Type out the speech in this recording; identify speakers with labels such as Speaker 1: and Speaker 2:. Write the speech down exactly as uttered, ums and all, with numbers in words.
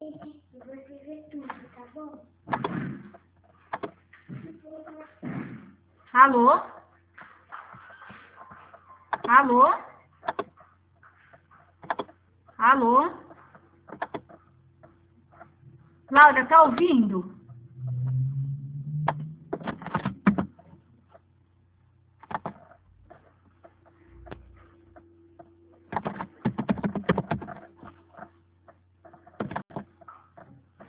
Speaker 1: E você vê tudo, tá bom?
Speaker 2: Alô? Alô? Alô? Cláudia, tá ouvindo?